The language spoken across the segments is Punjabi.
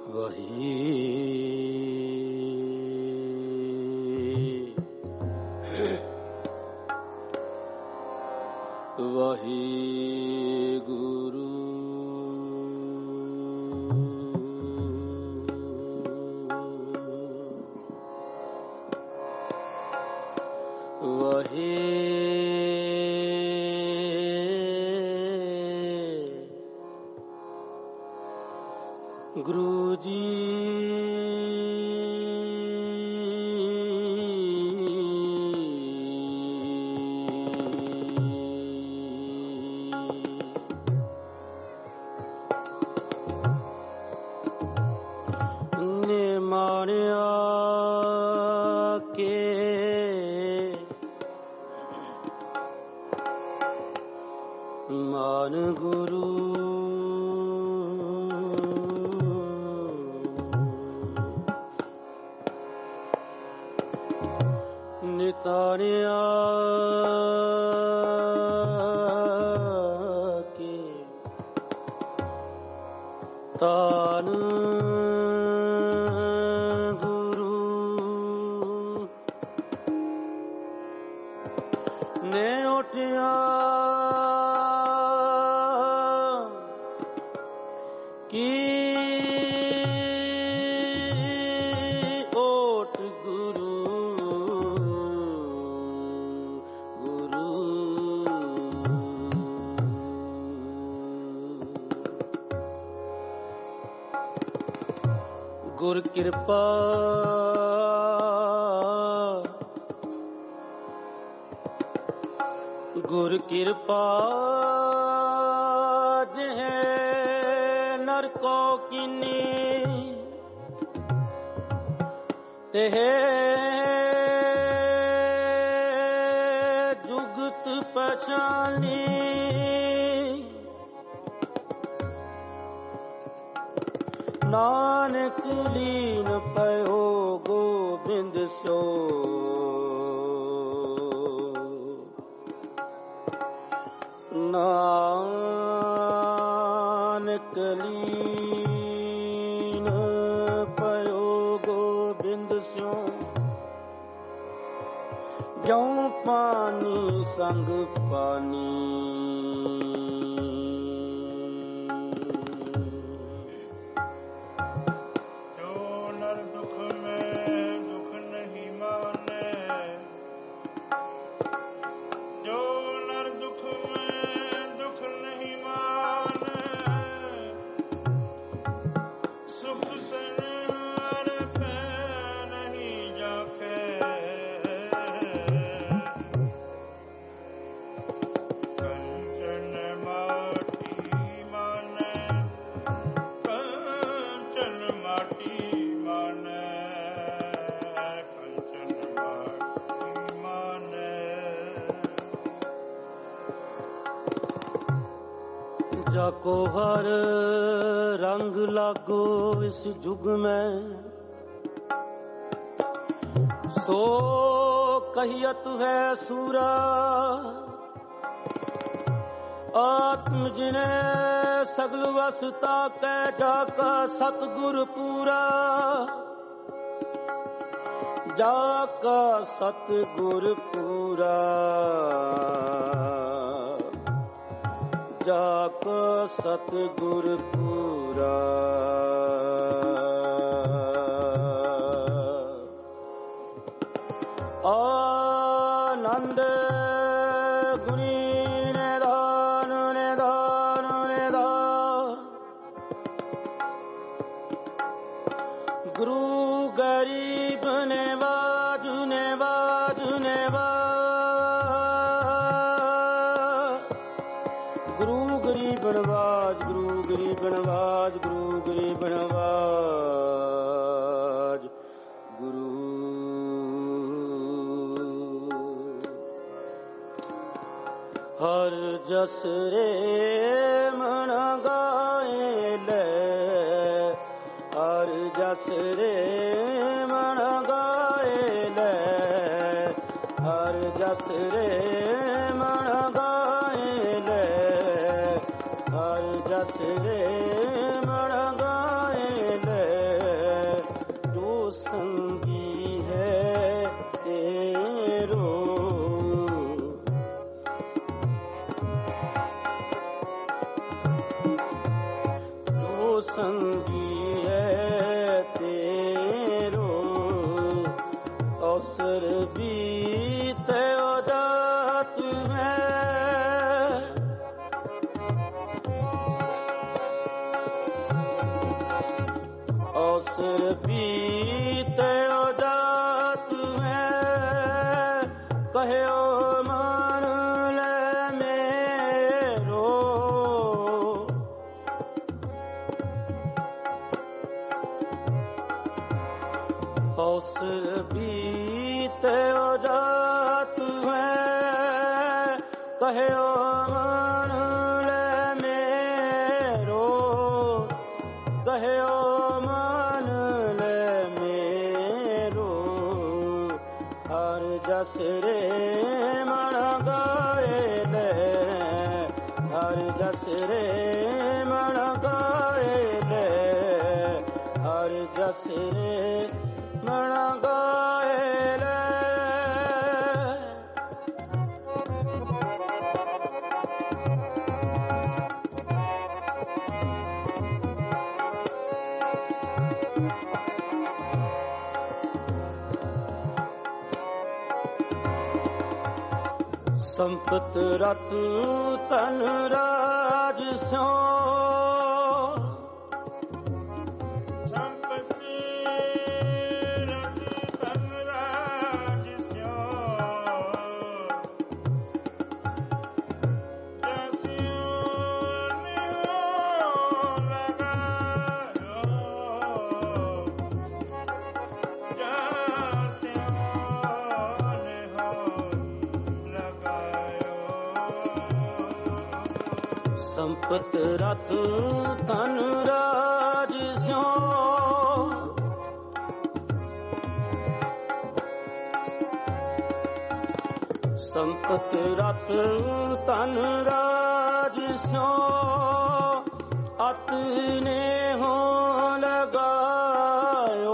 ਵਹੀ ਵਾਹਿਗੁਰੂ ਗੁਰੂ ਜੀ ਨੇ ਮਾਣਿਆ ਕੇ ਮਾਨ ਗੁਰੂ ਨਿਤਾਣਿਆ ਕੇ ਤਾਨ ਗੁਰੂ ਨੇ ਉਠਿਆ ਕੀ ਓਟ ਗੁਰੂ ਗੁਰ ਕਿਰਪਾ ਗੁਰ ਕਿਰਪਾ ਜਿਹੇ ਨਰ ਕੋ ਕੀਨੀ ਤੇਹ ਜੁਗਤ ਪਛਾਨੀ ਨਾਨਕ ਲੀਨ ਪਇਓ ਗੋਬਿੰਦ ਸੋ ਨਾਨਕ ਲੀਨ ਪਇਓ ਗੋਬਿੰਦ ਸਿਓ ਜਿਉ ਪਾਣੀ ਸੰਗ ਪਾਣੀ जाको हर रंग लागो इस जुग में सो कहियत है सूरा आत्म जिने सगल वसता कै जाका सतगुर पूरा जाका सतगुर पूरा जाको सतगुर पूरा आनंद गुणी निधान निधान निधान गुरु गरीब नेवाज नेवाज नेवाज गुरु गरीब नवाज गुरु गरीब नवाज गुरु गरीब नवाज गुरु हर जस रे मन गाए ले हर जस रे मन गाए ले हर जस रे मन गाए ले हर जस रे मन गाए ले ਸੰਗੀ ਹੈ ਤੇਰੋ ਅਵਸਰ ਬੀਤੇ ਉਦਾਤ ਮੈਂ ਅਵਸਰ ਬੀਤੇ ਉਦਾਤ ਮੈਂ ਕਹਿਓ ਮਨ ਲੈ ਮੇਰੋ ਅਵਸਰ ਬੀਤੇ ਉਦਾਤ ਮੈਂ ਕਹਿਓ ਮਨ ਲੈ ਮੇਰੋ ਕਹਿਓ ਜਸ ਰੇ ਮਨ ਗਾਏ ਲੈ ਹਰ ਜਸ ਰੇ ਮਨ ਗਾਏ ਲੈ ਹਰ ਜਸ ਰੇ ਮਨ ਗਾਏ ਲੈ ਸੰਪਤ ਰਤ ਧਨ ਰਾਜ ਸਿਓ ਸੰਪਤੀ ਰਤ ਧਨ ਰਾਜ ਸਿਓ ਜਸਿਓ ਨਿਉ ਲਗਾਇਓ ਜਸਿਓ ਸੰਪਤ ਰਤ ਧਨ ਰਾਜ ਸਿਓ ਸੰਪਤ ਰਤ ਧਨ ਰਾਜ ਸਿਓ ਅਤ ਨੇਹੋ ਲਗਾਇਓ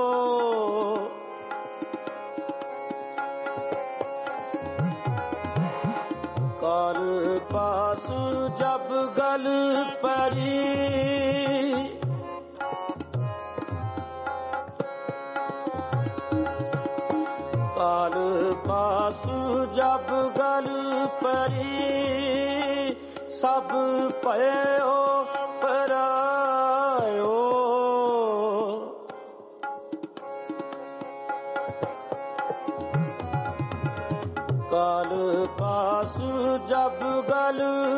ਕਰ ਪਾਸ ਜਬ ਗਲ ਪਰੀ ਕਾਲ ਪਾਸ ਜਬ ਗਲ ਪਰੀ ਸਭ ਭਇਓ ਪਰਾਇਓ ਕਾਲ ਪਾਸ ਜਬ ਗਲ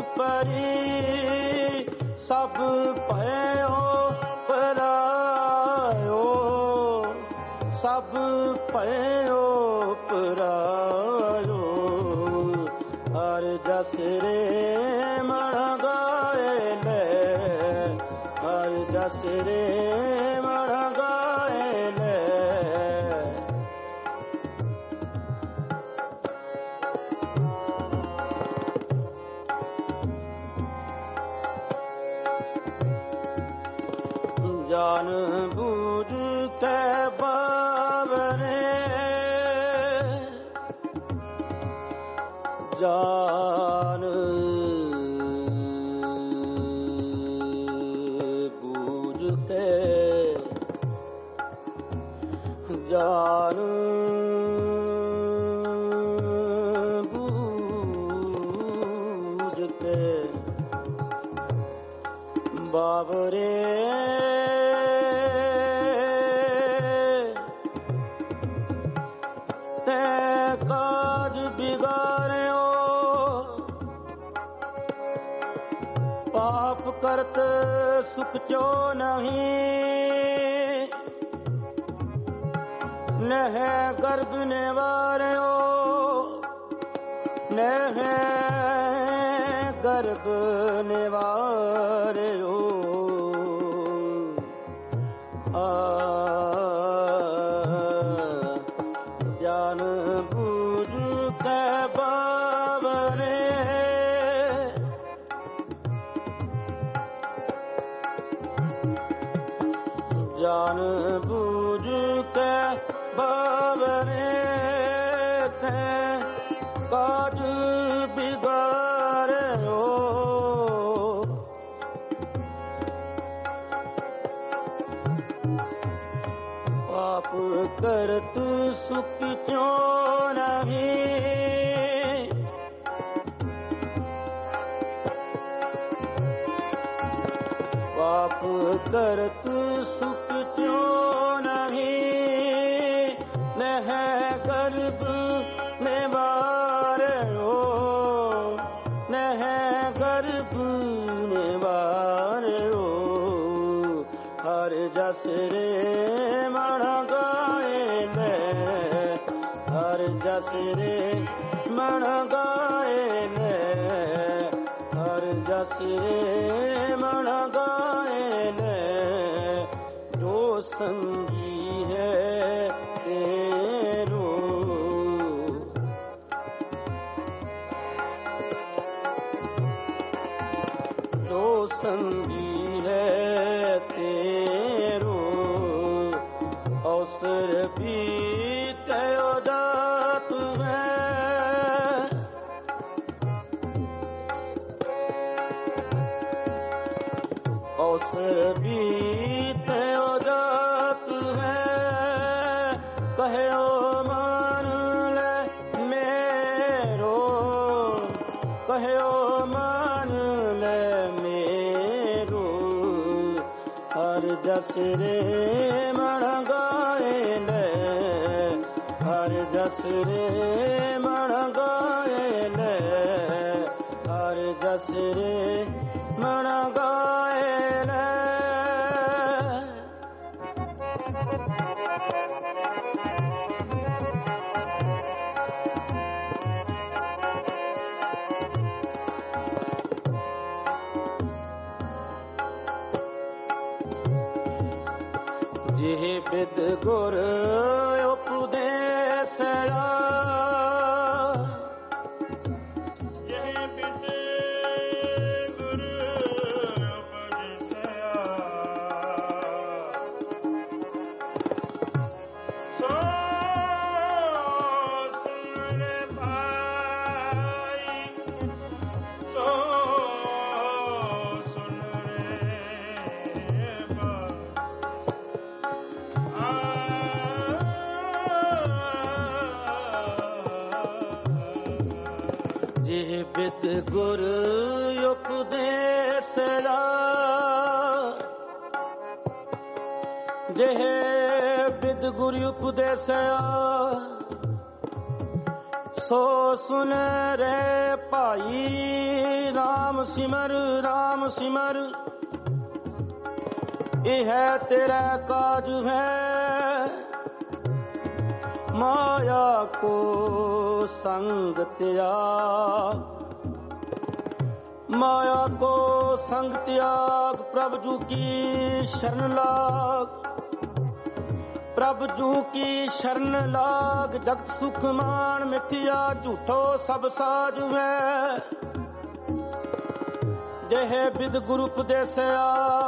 ਪਰੀ ਸਭ ਭਇਓ ਪਰਾਇਓ ਸਭ ਭਇਓ ਪਰਾਇਓ ਹਰ ਜਸ ਰੇ ਮਨ ਗਾਏ ਲੈ ਹਰ ਜਸ ਰੇ ਮਨ ਗਾਏ ਲੈ ਜਾਨ ਬੂਝ ਕੇ ਬਾਵਰੇ ਜਾਨ ਬੂਝ ਕੇ ਜਾਨ ਬੂਝ ਕੇ ਬਾਵਰੇ ਕਾਜ ਬਿਗਾਰਿਓ ਪਾਪ ਕਰਤ ਸੁਖ ਚੋ ਨਹੀਂ ਨਹਿ ਗਰਭ ਨਿਵਾਰਿਓ ਨਹਿ ਗਰਭ ਨਿਵਾਰਿਓ ਜਾਨ ਬੂਝ ਕੇ ਬਾਵਰੇ ਜਾਨ ਬੂਝ ਕੇ ਬਾਵਰੇ ਤੇ ਕਾਜ ਬਿਗਾਰਿਓ आप करत सुख क्यों नहीं, आप करत सुख क्यों नहीं, नह गर्भ में बारो, नह गर्भ में बारो, हर जस रे मन गाए ले, हर जस रे मन गाए ले, हर जस रे मन गाए ले, जो संगी है तेरो, जो संगी है तेरो, अवसर भी तयो दात है, अवसर भी तयो दात है, कहो मान ले मेरो, कहो मान ले मेरो, हर जस रे मन गाए ले, हर जस रे मन गाए ले, हर जस रे मन गाए ले। जिह बिद गुर उपदेसया, जिह बिद गुर उपदेसया, सो सुन भाई, सो सुन रे भाई, जिह बिद गुर उपदेसया, जिह बिद गुर उपदेसया, सो सुन रे भाई, राम सिमर राम सिमर, यह तेरा काज है, माया को संग त्याग, माया को संग त्याग, प्रभु जू की शरण लाग, प्रभु जू की शरण लाग, जगत सुख मान मिथ्या झूठो सब साज है, जेह बिद गुरु उपदेसया,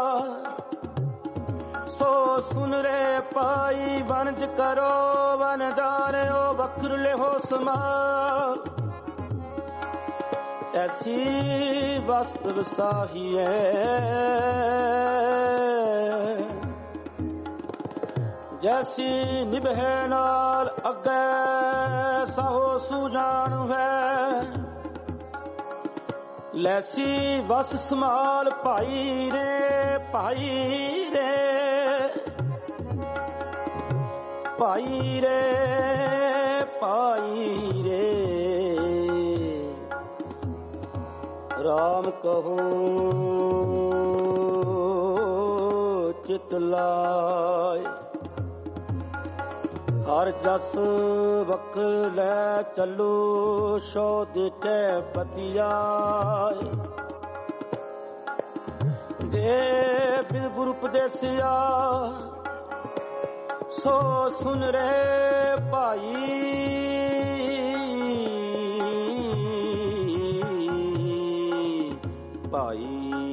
सो सुन रे पाई, वनज करो वन जानो बखर ले हो समा, ऐसी वास्तव साही है, जैसी निभे नाल अगे साहो सुजान है, लैसी बस समाल भाई रे भाई रे, भाई रे भाई रे, राम कहो चित लाय, हर जस वक लै चलो, सो दिखे पतियाय, जे बिद गुरु उपदेसिया, सो सुन रे भाई, भाई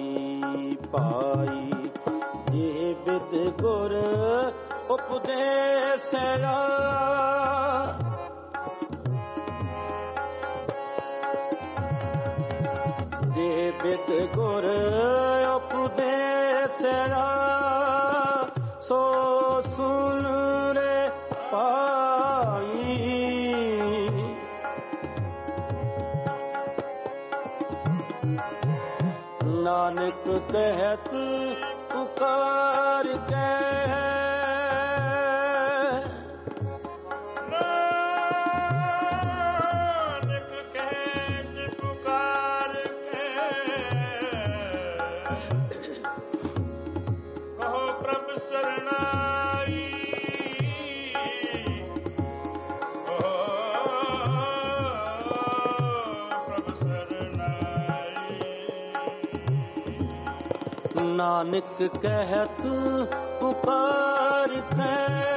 भाई, ये बिद गुर उपदेसया, ये बिद गुर उपदेसया, सो सुन ਪਾਈ। ਨਾਨਕ ਕਹਿਤ ਪੁਕਾਰ ਕੇ, ਨਾਨਕ ਕਹਿਤ ਪੁਕਾਰ ਕੇ, ਕਹੋ ਪ੍ਰਭ ਸਰਨਾਈ। ਕਹੋ ਪ੍ਰਭ ਸਰਨਾਈ। ਨਾਨਕ ਕਹਿਤ ਪੁਕਾਰ ਕੇ,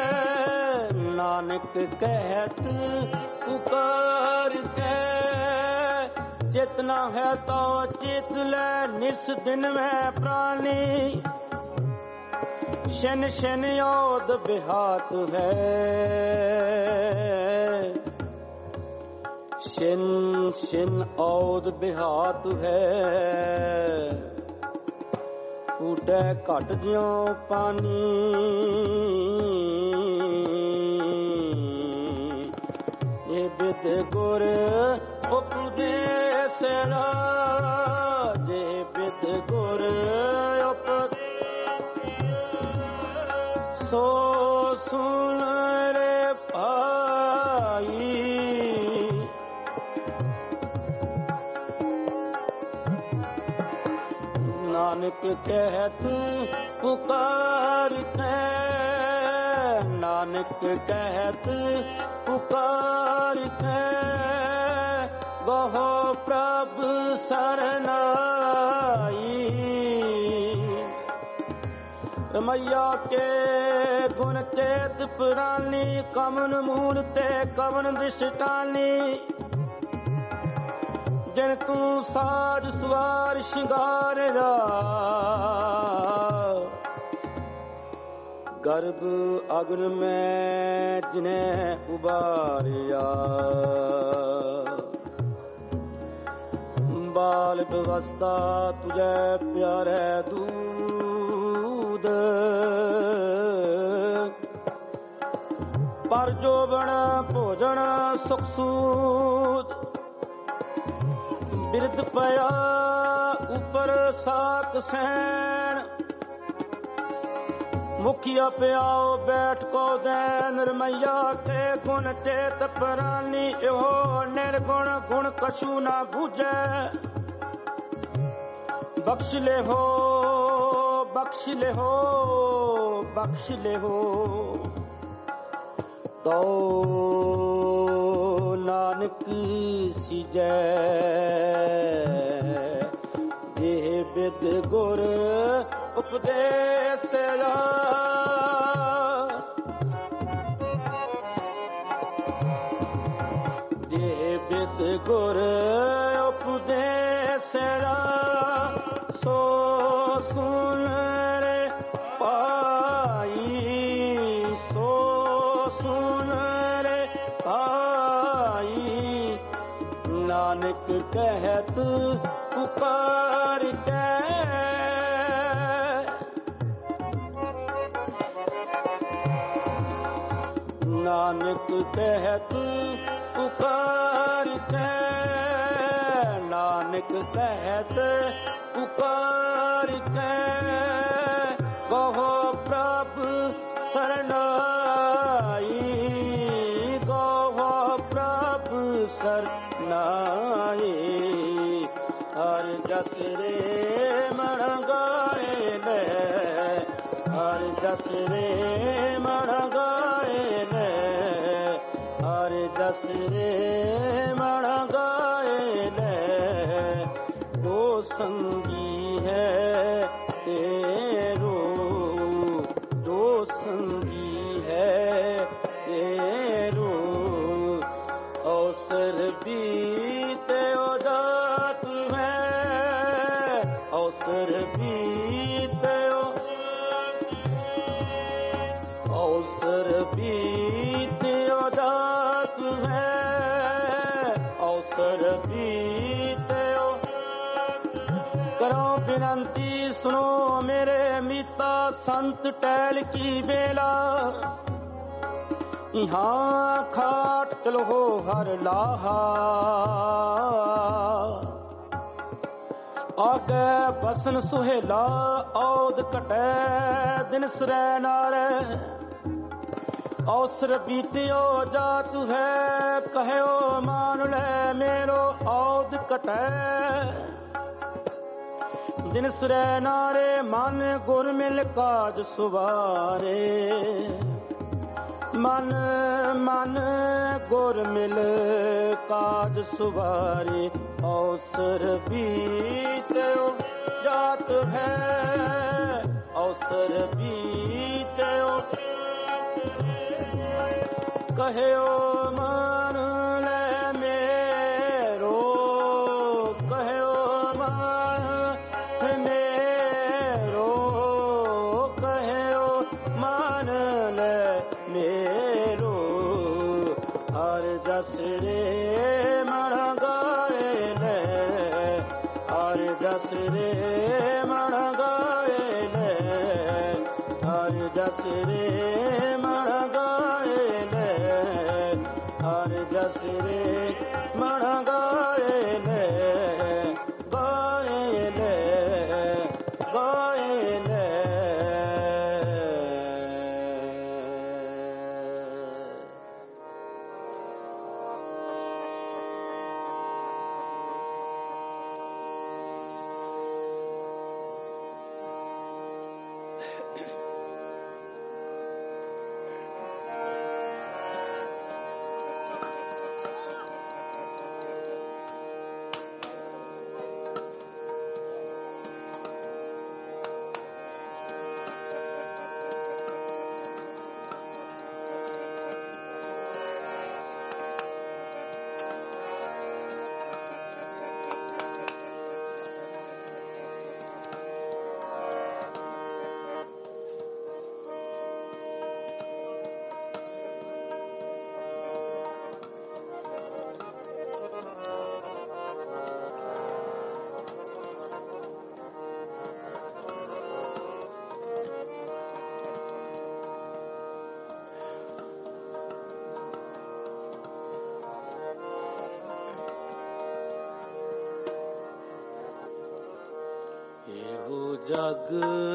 ਨਾਨਕ ਕਹਿਤ ਪੁਕਾਰ ਕੇ, ਚੇਤਨਾ ਹੈ ਤੋ ਚੇਤ ਲੈ, ਨਿਸ ਦਿਨ ਮੈਂ ਪ੍ਰਾਣੀ। ਸ਼ਨ ਸ਼ਨ ਔਦ ਬਿਹਾਤ ਹੈ, ਸ਼ਨ ਸ਼ਨ ਔਦ ਬਿਹਾਤ ਹੈ। ਉਡੈ ਘਟ ਜਿਉ ਪਾਣੀ, ਇਹ ਬਿਦ ਗੁਰ ਉਪਦੇਸ ਲਾ, ਜੇ ਬਿਦ ਗੁਰ ਉਪਦੇਸ ਸੋ ਸੁਨ ਰੇ ਭਾਈ। ਨਾਨਕ ਕਹਿਤ ਪੁਕਾਰ ਕੇ, ਨਾਨਕ ਕਹਿਤ ਪੁਕਾਰ ਕੇ, ਗਹੋ ਪ੍ਰਭ ਸਰਨਾਈ। ਰਮਈਆ ਕੇ ਗੁਣ ਚੇਤ ਪੁਰਾਨੀ, ਕਵਨ ਮੂਲ ਤੇ ਕਵਨ ਦ੍ਰਿਸ਼ਟਾਨੀ। ਜਿਨ ਤੂੰ ਸਾਜ ਸਵਾਰ ਸ਼ਿੰਗਾਰਿਆ, ਗਰਭ ਅਗਨ ਮੈਂ ਜਿਨੇ ਉਬਾਰਿਆ। ਬਾਲ ਬਵਸਥਾ ਤੁਝੇ ਪਿਆਰੇ ਦੂਧ, ਪਰ ਜੋਬਨ ਭੋਜਨ ਸੁਖ ਸੂਦ। ਬਿਰਧ ਪਿਆ ਉਪਰ ਸਾਕ ਸੈਣ, ਮੁਖੀਆ ਪਿਆਓ ਬੈਠ ਕੋ ਦੈਨ। ਰਮਈਆ ਕੇ ਗੁਣ ਚੇਤ ਪ੍ਰਾਨੀ, ਇਹੋ ਨਿਰਗੁਣ ਗੁਣ ਕਛੂ ਨਾ ਬੂਝੈ। ਬਖਸ਼ ਲੈ ਹੋ ਬਖਸ਼ ਲੈ ਹੋ ਬਖਸ਼ ਲੈ ਹੋ, ਤੋ ਨਾਨਕ ਸੀਜੈ। ਜੇ ਬਿਦ ਗੁਰ ਉਪਦੇਸ ਲਾ, ਜੇ ਬਿਦ ਗੁਰ ਉਪਦੇਸ ਲਾ, ਸੋ ਸੁਨ ਰੇ ਭਾਈ। ਸੋ ਸੁਨ ਰੇ ਭਾਈ। ਨਾਨਕ ਕਹਿਤ ਪੁਕਾਰ ਕੇ, ਨਾਨਕ ਕਹਿਤ ਪੁਕਾਰ ਕੇ, ਨਾਨਕ ਕਹਿਤ ਪੁਕਾਰ ਕੇ, ਕਹੋ ਪ੍ਰਭ ਸਰਨਾਈ। ਕਹੋ ਪ੍ਰਭ ਸਰਨਾਈ। ਹਰ ਜਸ ਰੇ ਮਣ ਗਾਏ ਲੈ, ਹਰ ਜਸ ਰੇ ਮਣ ਗਾਏ ਲੈ, ਹਰ ਜਸ ਰੇ ਮਣ ਗਾਏ ਲੈ। ਦੋ ਸੰਗੀ ਹੈ ਤੇਰੋ, ਦੋ ਸੰਗੀ ਹੈ ਤੇਰੋ। ਅਵਸਰ ਬੀਤੇ ਜਾਤ ਹੈ, ਅਵਸਰ ਬੀਤੇ, ਅਵਸਰ ਬੀਤੇ ਜਾਤ ਹੈ, ਅਵਸਰ ਬੀਤੇ। ਕਰੋ ਬਿਨੰਤੀ ਸੁਣੋ ਮੇਰੇ ਮੀਤਾ, ਸੰਤ ਟਹਿਲ ਕੀ ਵੇਲਾ। ਇਹਾਂ ਖਾਟ ਚਲੋ ਹਰ ਲਾਹਾ, ਆਗੇ ਬਸਨ ਸੁਹੇਲਾ ਔਦ ਘਟੈ ਦਿਨ ਸਰੈ ਨਾਰੈ। ਔਸਰ ਬੀਤਿਓ ਜਾਤ ਹੈ ਕਹਿਓ ਮਾਨ ਲੈ ਮੇਰੋ ਔਦ ਘਟੈ। ਦਿਨ ਸਰੈ ਨਾਰੇ ਮਨ ਗੁਰ ਮਿਲ ਕਾਜ ਸੁਵਾਰੇ। ਮਨ ਮਨ ਗੁਰ ਮਿਲ ਕਾਜ ਸੁਵਾਰੇ। ਔਸਰ ਬੀਤਿਓ ਜਾਤ ਹੈ ਔਸਰ ਬੀਤਿਓ ਕਹਿਓ ਮਾਨ ਲੈ ਮੇਰੋ। ਕਹਿਓ ਮਾਨ ਮੇਰੋ ਕਹਿਓ ਮਾਨ ਲੈ ਮੇਰੋ। ਹਰ ਜਸ ਰੇ ਮਣ ਗਾਏ ਲੈ ਹਰ ਜਸ ਰੇ ਮਣ ਗਾਏ ਲੈ ਹਰ ਜਸ ਰੇ ਮਣ ਗਾਏ ਲੈ ਹਰ ਜਸ ਰੇ ਮਣ ਗਾਏ ਲੈ ਗਾਏ ਲੈ ਗਾਏ ਲੈ। ਇਹੋ ਜਗ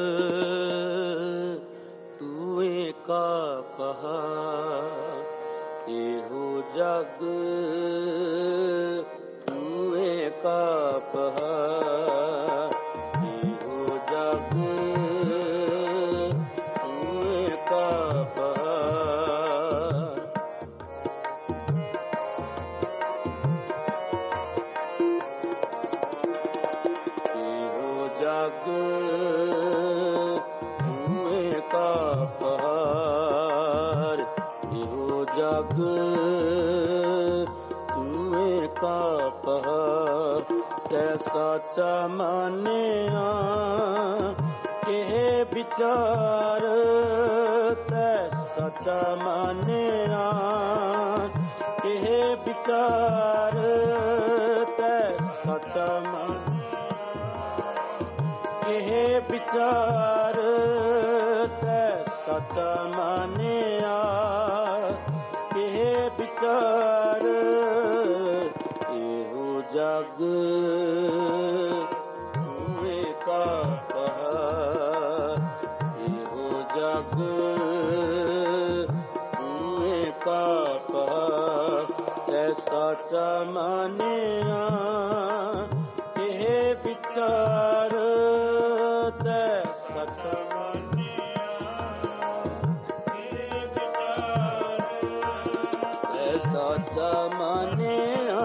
ਤੂੰ ਏਕਾ ਕਹਾ। ਇਹੋ ਜਗ ਤੂੰ ਏਕਾ ਕਹਾ। ਇਹੋ ਜਗ ਤੂੰ ਏਕਾ ਕਹਾ। ਜਗ ਤੂੰ ਏਕਾ ਪਹਾਰ। ਇਹੋ ਜਗ ਤੂੰ ਏਕਾ ਪਹਾਰ। ਤੈ ਸਾਚਾ ਮਾਨਿਆ ਕਿਹ ਵਿਚਾਰ। ਤੈ ਸਾਚਾ ਮਾਨਿਆ ਕਿਹ ਵਿਚਾਰ। ਤੈ ਸਾਚਾ ਇਹ ਵਿਚਾਰ। ਤੈ ਸਚਾ ਮਾਨਿਆ ਇਹ ਵਿਚਾਰ। ਇਹੋ ਜਗ ਤੂੰ ਏਕਾ ਪਹਾਰ। ਇਹੋ ਜਗ ਤੂੰ ਏਕਾ ਪਹਾਰ। ਤੈ ਸਚਾ ਮਾਨਿਆ ਇਹ ਵਿਚਾਰ। ਤੈ ਸਚਾ ਮਾਨਿਆ ਇਹ ਵਿਚਾਰ। ਤੈ ਸਚਾ ਮਾਨਿਆ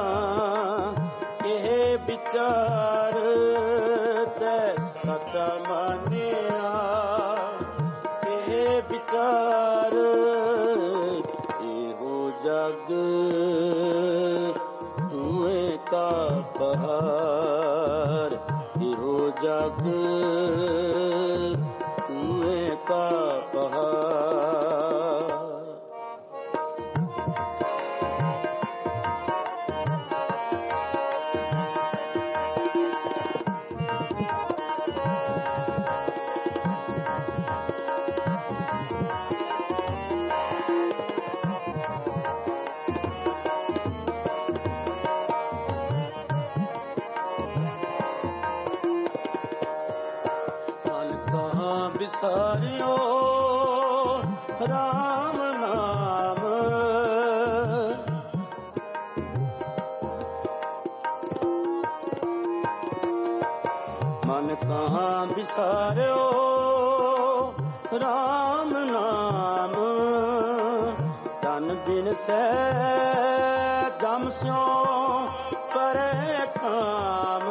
ਇਹ ਵਿਚਾਰ। ਤੈ ਸਚਾ ਮਾਨਿਆ ਇਹ ਵਿਚਾਰ। ਇਹੋ ਜਗ ਤੂੰ ਏਕਾ ਪਹਾਰ। ਇਹੋ ਜਗ ਤੂੰ ਏਕਾ ਪਹਾਰ। ਕਹਾਂ ਵਿਸਾਰਿਓ ਰਾਮ ਨਾਮ। ਮਨ ਕਹਾਂ ਵਿਸਾਰਿਓ ਰਾਮ ਨਾਮ। ਤਨ ਬਿਨ ਸੈ ਜਮ ਸਿਉ ਪਰੇ ਕਾਮ।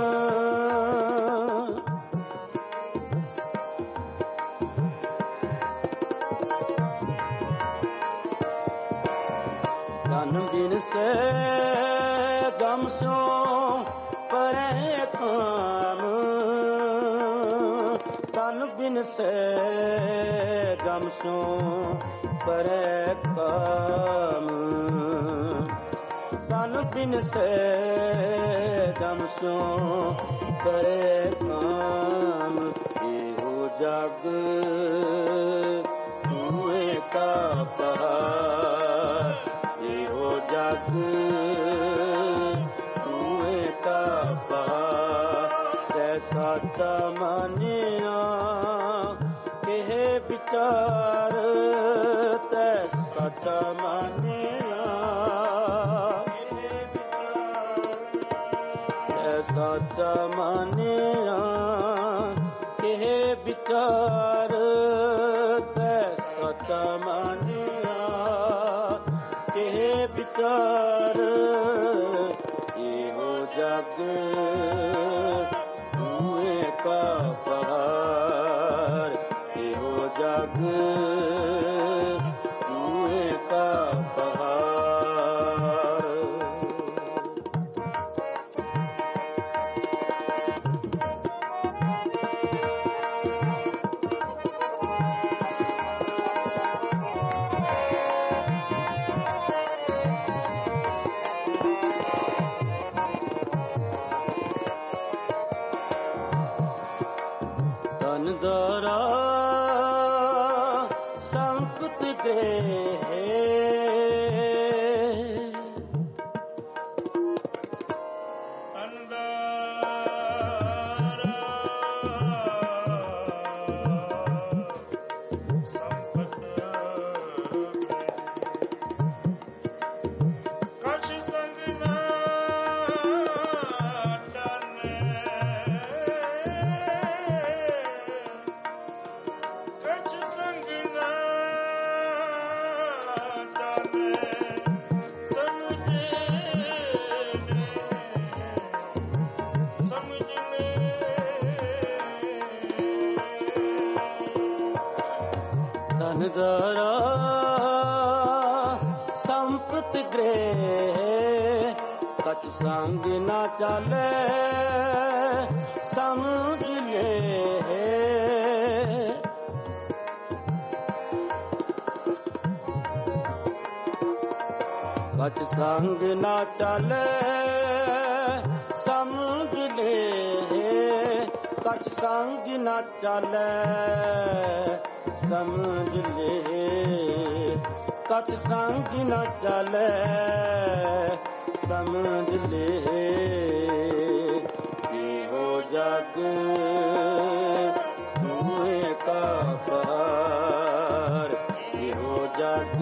ਤਨ ਬਿਨ ਸੈ ਜਮ ਸਿਉ ਪਰੇ ਕਾਮ। ਤਨ ਬਿਨ ਸੈ ਜਮ ਸਿਉ ਪਰੇ ਕਾਮ। ਤਨ ਬਿਨ ਸੈ ਜਮ ਸਿਉ ਪਰੇ ਕਾਮ। ਇਹੋ ਜਗ ਤੂਏ ਕਾ ਪਹਾੜ। ਇਹੋ ਜਗ ਤੂਏ ਕਾ ਪਹਾੜ। ਤੈਸਾ ਮਾਨਿਆ ਇਹ ਵਿਚਾਰ। ਤੈਸਾ ਮਾਨਿਆ ਤੈਸਾ ਮਾਨਿਆ ਇਹ ਵਿਚਾਰ। ਤੈਸਾ ਮਾਨਿਆ ਇਹ ਵਿਚਾਰ। ਇਹੋ ਜਗ ਤੂਏ ਕਾ ਪਹਾੜ। ਇਹੋ ਜਗ ਤੂਏ ਕਾ ਪਹਾੜ। ਧਨ ਦਰਾ ਸੰਪਤ ਦੇ ਧਨ ਦਰਾ ਸੰਪਤ ਗ੍ਰਹਿ। ਕਛ ਸੰਗ ਨਾ ਚਾਲੇ ਸਮਝ ਲੈ। ਕਛ ਸੰਗ ਨਾ ਚਾਲੇ ਸਮਝ ਲੈ। ਕਛ ਸੰਗ ਨਾ ਚਾਲੇ ਸਮਝ ਲੈ। ਕਛ ਸੰਗ ਨਾ ਚਾਲੇ ਸਮਝ ਲੈ। ਇਹੋ ਜਗ ਤੂਏ ਕਾ ਪਹਾੜ। ਇਹੋ ਜਗ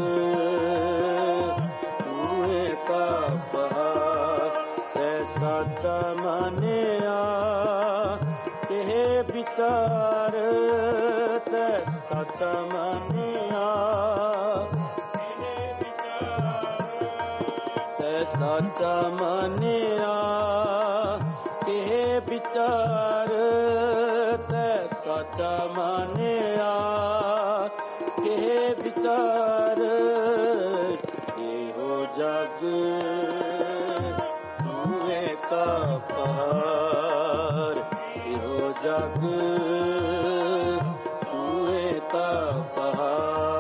ਤੂਏ ਕਾ ਪਹਾੜ। ਤੈਸਾ ਮਾਨਿਆ ਇਹ ਵਿਚਾਰ। ਤੈਸਾ ਮਾਨਿਆ ਤੈਸਾ ਮਾਨਿਆ ਇਹ ਵਿਚਾਰ। ਤੈਸਾ ਮਾਨਿਆ ਇਹ ਵਿਚਾਰ। ਇਹੋ ਜਗ ਤੂਏ ਕਾ ਪਹਾੜ। ਇਹੋ ਜਗ ਤੂਏ ਕਾ ਪਹਾੜ।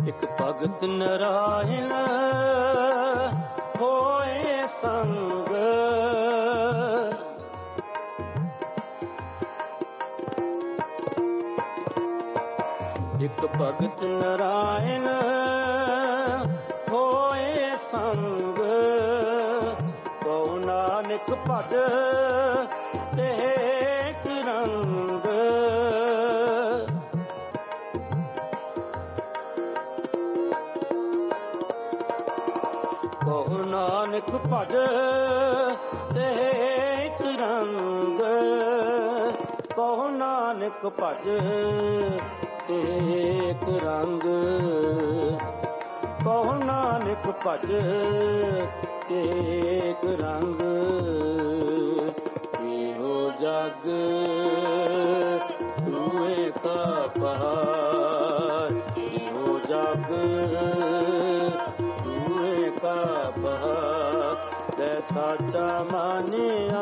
ਇੱਕ ਭਗਤ ਨਰਾਇਣ ਹੋਏ ਸੰਗ, ਇੱਕ ਭਗਤ ਨਰਾਇਣ ਹੋਏ ਸੰਗ, ਕਉ ਨਾਨਕ ਭਜ ਤੇਕ ਰੰਗ। ਕਉ ਨਾਨਕ ਭਜ ਤੇਕ ਰੰਗ, ਕਉ ਨਾਨਕ ਭਜ ਤੇਕ ਰੰਗ, ਕਉ ਨਾਨਕ ਭਜ ਤੇਕ ਰੰਗ। ਇਹੋ ਜਗ ਤੂਏ ਕਾ ਪਹਾੜ, ਇਹੋ ਜਗ ਤੂਏ ਕਾ ਪਹਾੜ। ਤੈ ਸਾਚਾ ਮਾਨਿਆ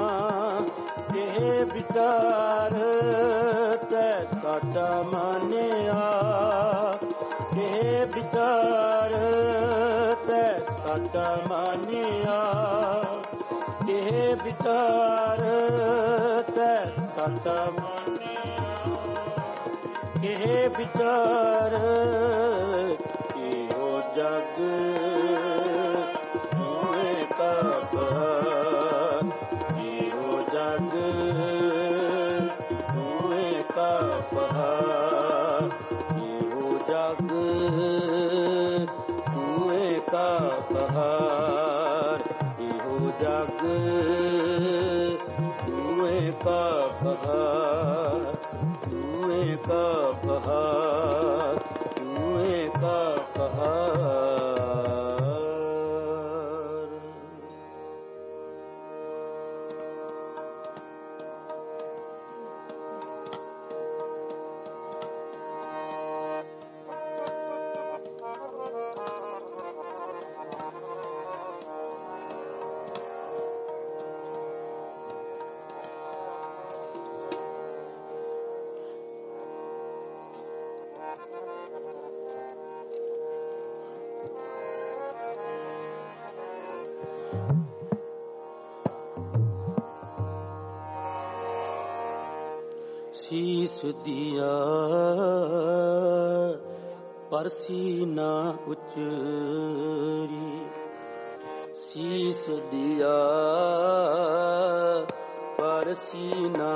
ਇਹ ਵਿਚਾਰ, ਤੈ ਸਾਚਾ ਮਾਨਿਆ ਇਹ ਵਿਚਾਰ, ਤੈ ਸਾਚਾ ਮਾਨਿਆ ਇਹ ਵਿਚਾਰ, ਤੈ ਸਾਚਾ ਮਾਨਿਆ ਇਹ ਵਿਚਾਰ। ਇਹੋ ਜਗ ਤੂਏ ਕਾ ਪਹਾੜ, ਇਹੋ ਜਗ ਤੂਏ ਕਾ ਪਹਾੜ, ਇਹੋ ਜਗ ਤੂਏ ਕਾ ਪਹਾੜ, ਇਹੋ ਜਗ ਤੂਏ ਕਾ ਪਹਾੜ, ਤੂਏ ਕਾ ਪਹਾੜ, ਤੂਏ ਕਾ ਪਹਾੜ। ਸੀਸ ਦਿਆ ਪਰਸੀ ਨਾ ਉਚਰੀ, ਸੀਸ ਦਿਆ ਪਰਸੀ ਨਾ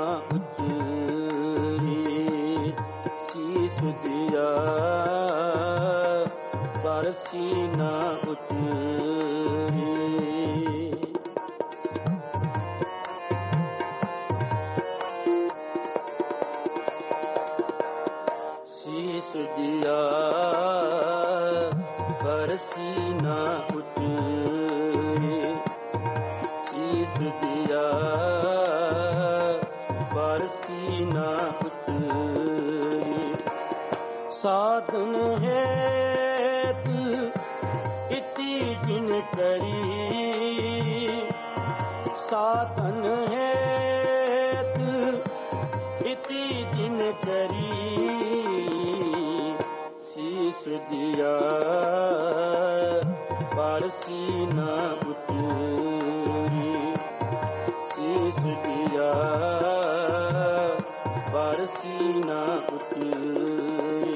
ਉਚਰੀ, ਸੀਸ ਦਿਆ ਪਰਸੀ ਨਾ ਉਚਰੀ। ਸੀਸ ਦਿਆ ਪਰਸੀ ਨਾ ਉਚਰੀ, ਸੀਸ ਦਿਆ ਪਰਸੀ ਨਾ ਉਚਰੀ। ਸਾਧਨ ਹੈਤ ਇਤੀ ਜਿਨ ਕਰੀ, ਸਾਧਨ ਹੈਤ ਇਤੀ ਜਿਨ ਕਰੀ। ਸੀਸ ਦਿਆ ਪਰਸੀ ਨਾ ਉਚਰੀ, ਸੀਸ ਦਿਆ ਪਰਸੀ ਨਾ ਉਚਰੀ।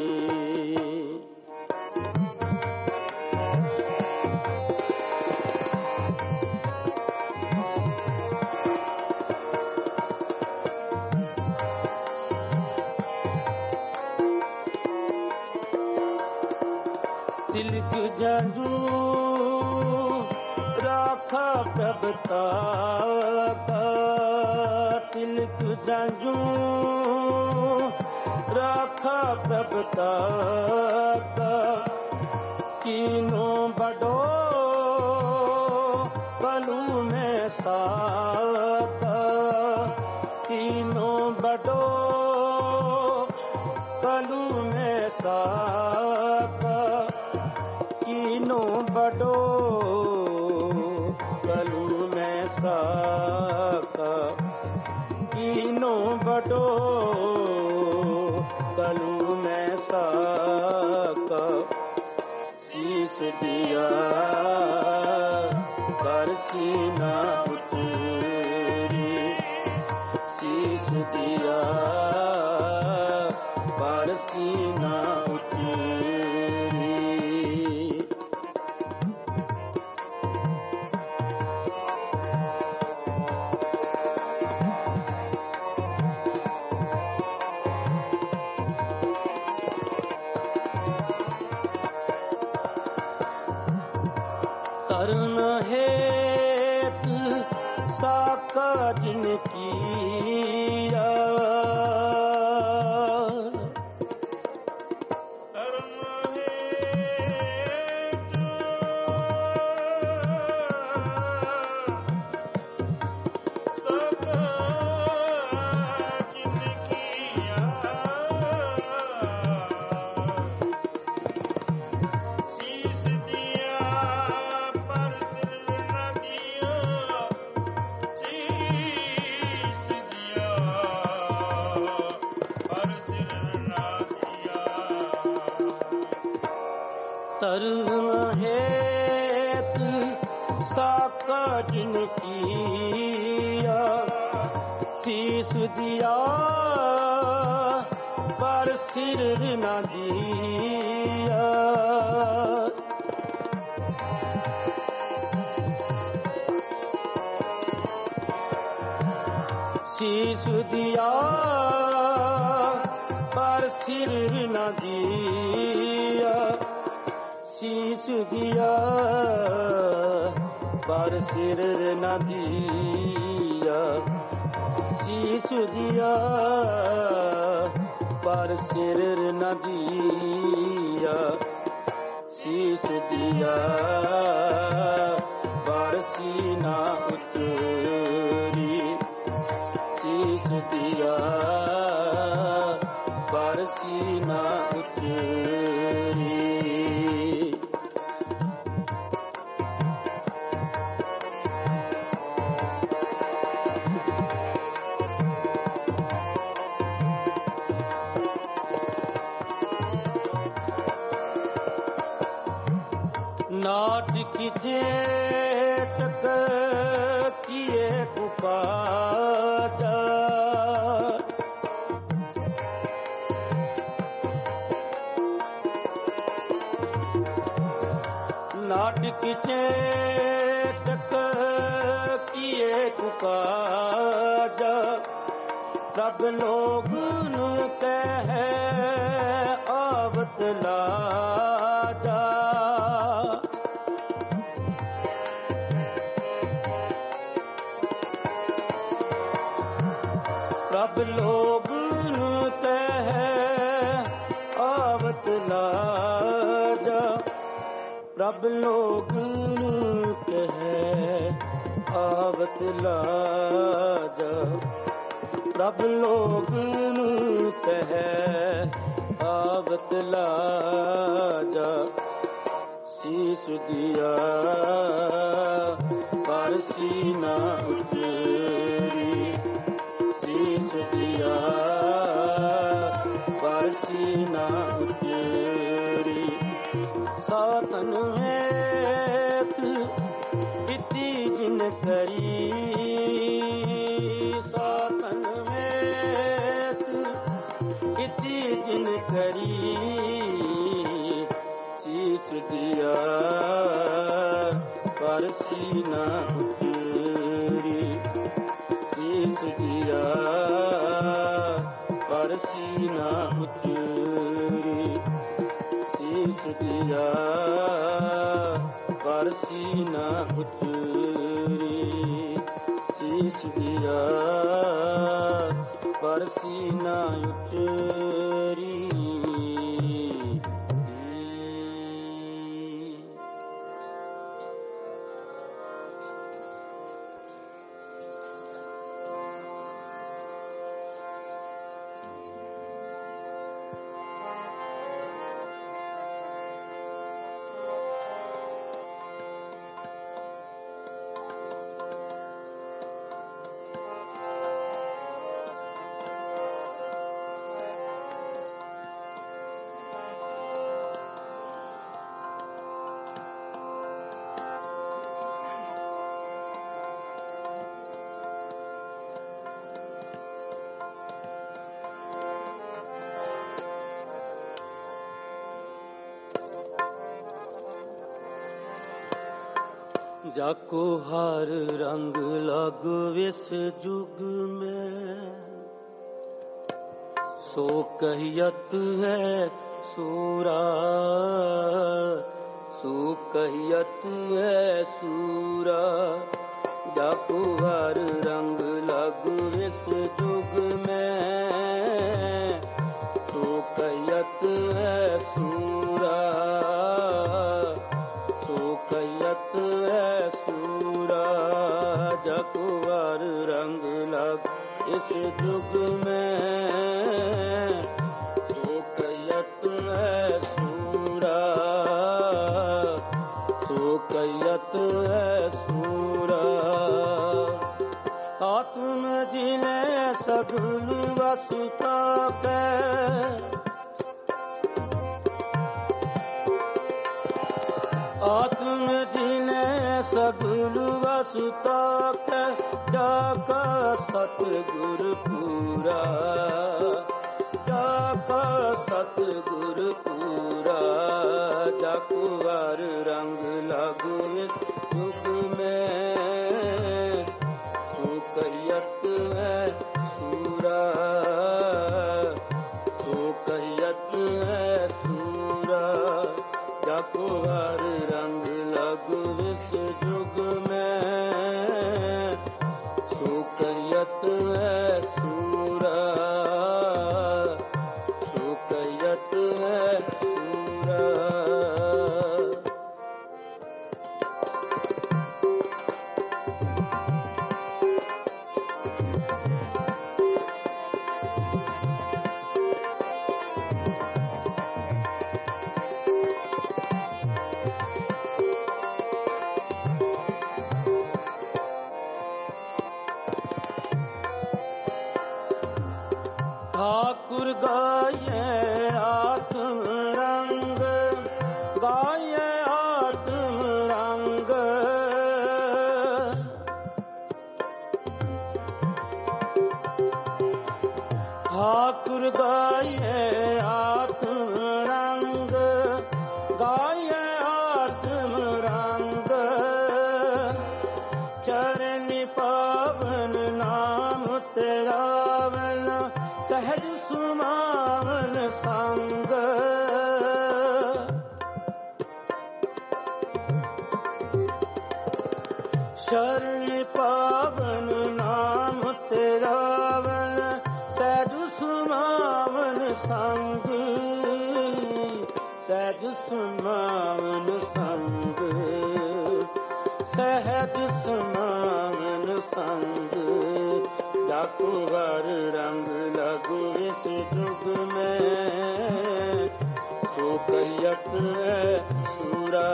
ਤਿਲਕ ਜੰਝੂ ਰਾਖਾ ਪ੍ਰਭਤਾ ਕਾ, ਤਿਲਕ ਜੰਝੂ ਰਾਖਾ ਪ੍ਰਭਤਾ ਕਾ। ਕੀਨੋ ਬਡੋ ਕਲੂ ਮੈਂ ਸਾਕਾ, ਕੀਨੋ ਬਡੋ ਕਲੂ ਮੈਂ ਸਾਕਾ। ਕੀਨੋ ਬਡੋ ਕਲੂ ਮੈਂ ਸਾਕਾ, ਕੀਨੋ ਬਡੋ ਕਲੂ ਮੈਂ ਸਾਕਾ। ਦਿਆ ਬਰਸੀ ਨਾ ਉਤਰੀ, ਸੀਸ ਦਿਆ ਬਰਸੀ ਨਾ ਉਤਰੀ। ਧਰਮ ਹੇਤ ਸਾਕਾ ਜਿਨ ਕੀਆ, ਧਰਮ ਹੇਤ ਸਾਕਾ ਜਿਨ ਕੀਆ, ਸੀਸ ਦਿਆ ਪਰ ਸਿਰ ਨ ਦਿਆ, ਸੀਸ ਦਿਆ ਪਰ ਸਿਰ ਨ ਦਿਆ। ਧਰਮ ਹੇਤ ਸਾਕਾ ਜਿਨ ਕੀਆ, ਸੀਸ ਦਿਆ ਪਰ ਸਿਰ ਨ ਦਿਆ। ਸੀਸ ਦਿਆ ਪਰ ਸਿਰ ਨ ਦਿਆ, ਸੀਸ ਦਿਆ ਪਰ ਸਿਰ ਨ ਦਿਆ, ਸੀਸ ਦਿਆ ਪਰ ਸਿਰ ਨ ਦਿਆ, ਸੀਸ ਦਿਆ ਬਰਸੀ ਨਾ ਉਤਰੀ, ਸੀਸ ਦਿਆ ਬਰਸੀ ਨਾ ਉਤਰੀ। ਨਾਟਕ ਚੇਤਕ ਕੀਏ ਕੁਪਾਚਾ, ਨਾਟਕ ਚੇਤਕ ਕੀਏ ਕੁਪਾਚਾ, ਪ੍ਰਭ ਲੋਗ ਨੂੰ ਕਹਿ ਆਵਤ ਲਾਜਾ। ਪ੍ਰਭ ਲੋਗ ਨੂੰ ਕਹਿ ਆਵਤ ਲਾਜਾ, ਪ੍ਰਭ ਲੋਗ ਨੂੰ ਕਹਿ ਆਵਤ ਲਾਜਾ, ਪ੍ਰਭ ਲੋਗ ਨੂੰ ਕਹਿ ਆਵਤ ਲਾਜਾ। ਸੀਸ ਦਿਆ ਬਰਸੀ ਨਾ ਉਤਰੀ, ਸੀਸ ਦਿਆ ਬਰਸੀ ਨਾ ਉਤਰੀ। ਸਾਤਨ ਹੇਤ ਕੀਤੀ ਜਿਨ ਕਰੀ, ਸਾਤਨ ਹੇਤ ਕੀਤੀ ਜਿਨ ਕਰੀ, ਸੀਸ ਦਿਆ ਬਰਸੀ ਨਾ ਉਤਰੀ, ਸੀਸ ਦਿਆ ਬਰਸੀ ਨਾ ਉਤਰੀ, ਸੀਸ ਦਿਆ ਬਰਸੀ ਨਾ ਉਤਰੀ, ਸੀਸ ਦਿਆ ਬਰਸੀ ਨਾ ਉਤਰੀ। जाको हर रंग लग विस जुग में, सो कहियत है सूरा, सो कहियत है सूरा। जाको हर रंग लग विस जुग में, सो कहियत है सूरा, सो कहियत है सूरा। जाको हर रंग लग इस जुग में, सो कहियत है सूरा, सो कहियत है सूरा। आत्म जिने सगुन वसुता के, आत्म जिने सगुन वसुता के, जाका सतगुर पूरा, जाका सतगुर पूरा। जाको हर रंग लग इस युग में, सो कहियत है सूरा, सो कहियत है सूरा। जाको हर रंग लग इस जुग में, सो कहियत है सूरा, सो कहियत है सूरा। ठाकुर गाये आत्म रंग, गाये आत्म रंग। ठाकुर गाये आत्म रंग, गाये आत्म रंग। चरण पावन नाम तेरा बना, सहज सुमावन संग। शरण पावन नाम तेरा बन, सहज सुमावन संग, सहज सुमावन संग, सहज सुमावन संग। जाको हर रंग लगु इस जुग में, सो कहियत है सूरा,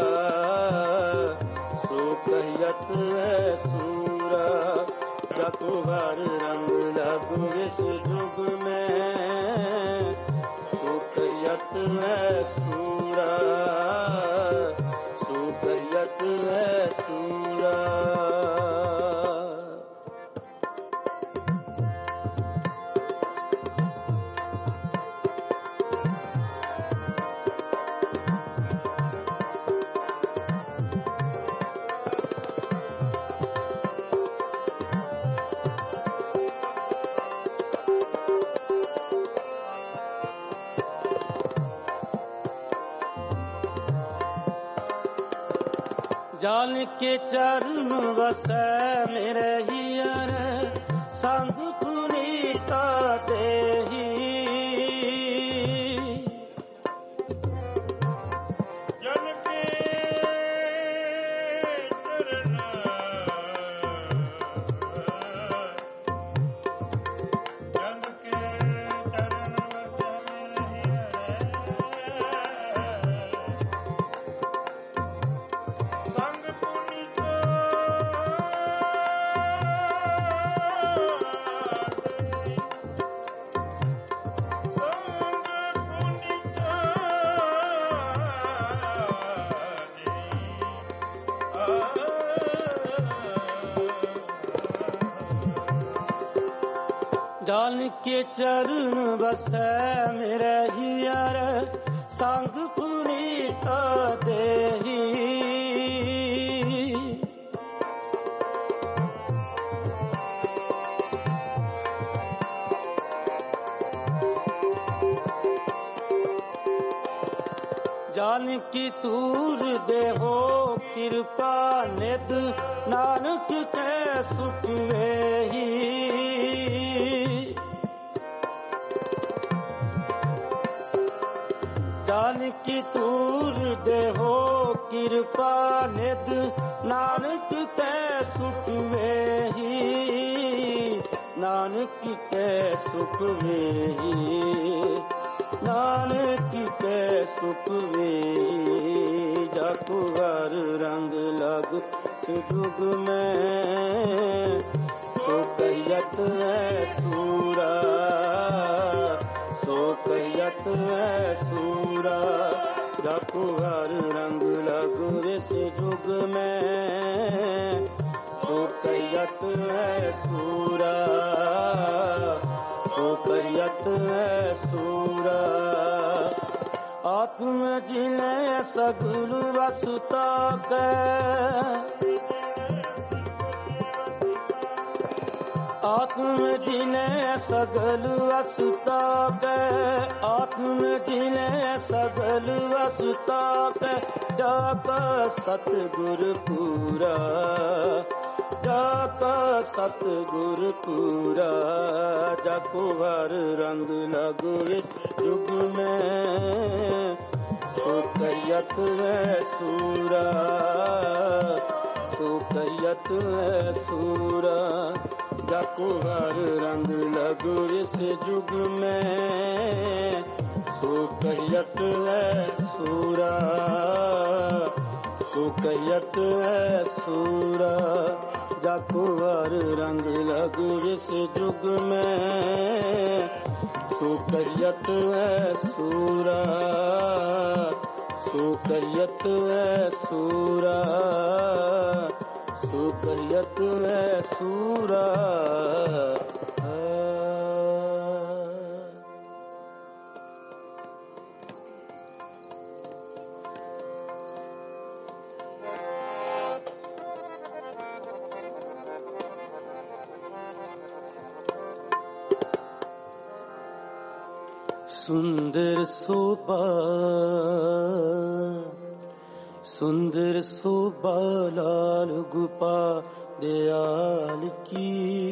सो कहियत है सूरा। जाको हर रंग लगु इस जुग में, सो कहियत है सूरा, सो कहियत है सूरा। जान के चरण वसै मेरे हियर, संग पुनीता देही। जन के चरण, जन के चरण वसै मेरे संग पुनीता जान के चरण बसै मेरे हियर, संग पुनीता देही। जानकी तूर देहो कृपा निध नानक के सुख वेही जानकी तूर देहो कृपा निध नानक के सुख वेही नानक के सुख वेही नानक के सुख वेही जाको हर रंग लग सुजुग में सो कहत है सूरा सो कहत है सूरा जाको हर रंग लग इस जुग में सो कहत है सूरा सो कहत है सूरा आत्म जिले सगुल वसुता के आत्म जिले सगल वसुता के आत्म जिले सगल वसुता के जाका सतगुर पूरा जाका सतगुर पूरा जाको हर रंग लगु इस युग में सो कहत है सूरा सो कहत है सूरा जाको हर रंग लगु इस युग में सो कहत है सूरा सो कहत है सूरा जाको हर रंग लगु इस युग में सो कहत है सूरा सो कहत है सूरा सो कहत है सूरा सुंदर शोभा सुंदर शोभा लाल गुपा दयाल की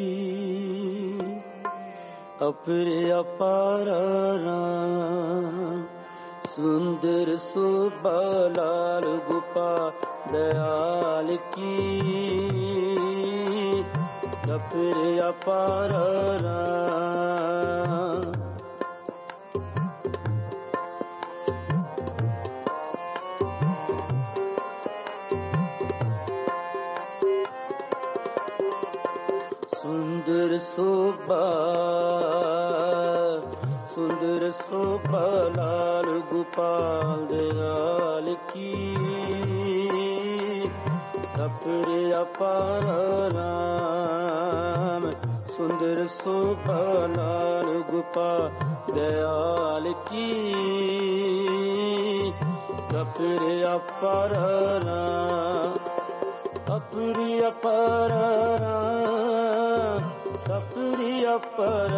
अपरे अपार सुंदर शोभा लाल गुपा दयाल की अपरे अपार सुंदर शोभा लाल गोपाल दयाल की अपरे अपार राम सुंदर शोभा लाल गोपाल दयाल की अपरे अपार राम अपरी अपार राम अपरी अपार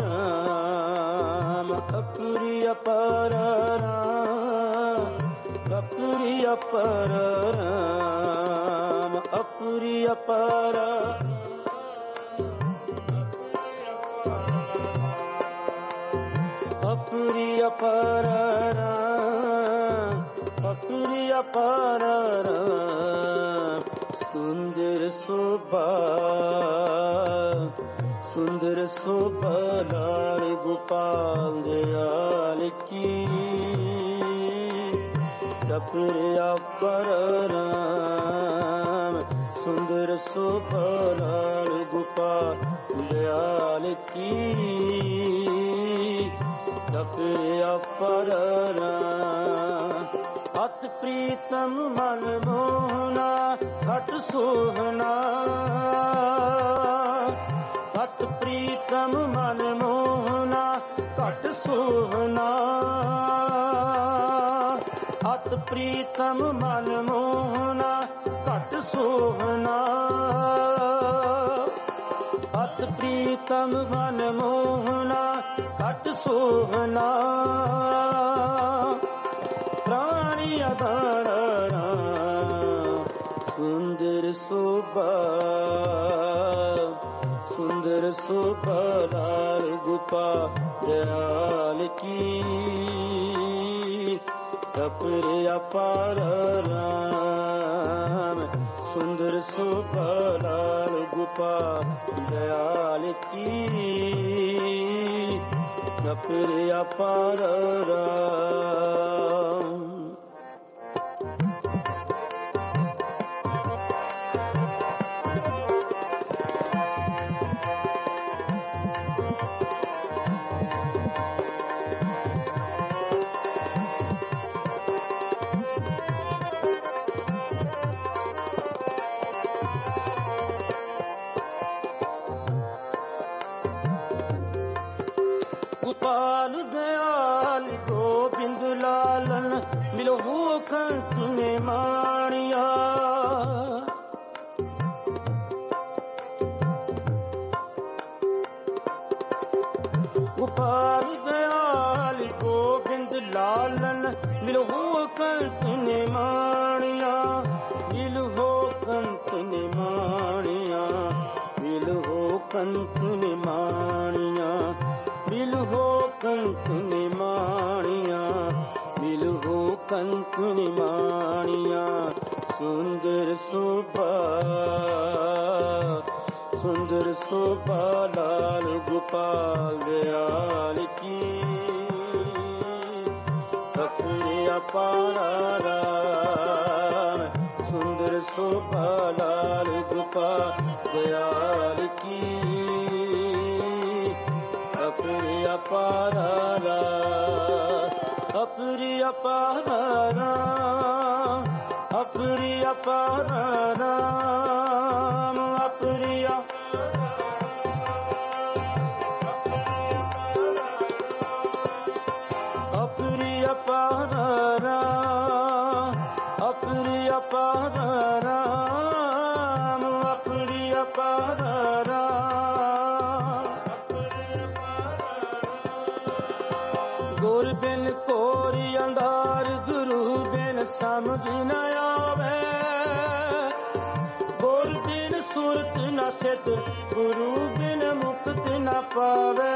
राम अपरी अपार राम अपरी अपार राम अपरी अपार अपरी अपार राम अपरी अपार राम सुंदर शोभा लाल गोपाल दयाल की अपरे अपार राम सुंदर शोभा लाल गोपाल दयाल की अपरे अपार राम अत प्रीतम मन मोहना घट सोहना अत प्रीतम मन मोहना घट सोहना अत प्रीतम मन मोहना घट सोहना अत प्रीतम मन मोहना घट सोहना प्राण ਪਾਈਆ ਦਾਣਾ ਸੁੰਦਰ ਸੋਭਾ ਸੁੰਦਰ ਸੋਭਾ ਲਾਲ ਗੋਪਾਲ ਕੀ ਅਪਰੇ ਅਪਾਰ ਰਾਮ ਸੁੰਦਰ ਸੋਭਾ ਲਾਲ ਗੋਪਾਲ ਕੀ ਅਪਰੇ ਅਪਾਰ ਰਾਮ ਗੋਪਾਲ ਦਇਆਲ ਗੋਬਿੰਦ ਲਾਲਨ ਮਿਲੋ ਕੰਤ ਨੇ ਮਾਣਿਆ ਗੋਪਾਲ ਦਇਆਲ ਗੋਬਿੰਦ ਲਾਲਨ ਮਿਲੋ ਕੰਤ ਨੇ ਮਾਣਿਆ ਮਿਲੋ ਕੰਤ ਨੇ ਮਾਣਿਆ ਮਿਲੋ ਕੰਤ ਨੇ ਮਾਣਿਆ ਮਿਲੋ ਕੰਤ ਨਿਮਾਣੀਆਂ ਮਿਲੋ ਕੰਤ ਨਿਮਾਣੀਆਂ ਸੁੰਦਰ ਸੋਭਾ ਸੁੰਦਰ ਸੋਭਾ ਲਾਲ ਗੋਪਾਲ ਦਿਆਲ ਕੀ ਅਪਰੇ ਅਪਾਰ ਰਾਮ ਸੁੰਦਰ ਸੋਭਾ ਲਾਲ ਗੋਪਾਲ ਦਿਆਲ ਕੀ ਅਪਰੇ ਅਪਾਰ ਅਪਰੇ ਅਪਾਰ ਅਪਰੇ ਅਪਾਰ ਰਾਮ ਅਪਰੇ ਅਪਰੇ ਅਪਾਰ ਅਪਰੇ ਅਪਾਰ ਰਾਮ ਅਪਰੇ ਅਪਾਰ ਗੁਰ ਬਿਨ ਕੋਰੀ ਅੰਧਾਰ ਗੁਰੂ ਬਿਨ ਸਮਝ ਨ ਆਵੇ ਗੁਰ ਬਿਨ ਸੁਰਤ ਨ ਸਿਧ ਗੁਰੂ ਬਿਨ ਮੁਕਤ ਨ ਪਾਵੇ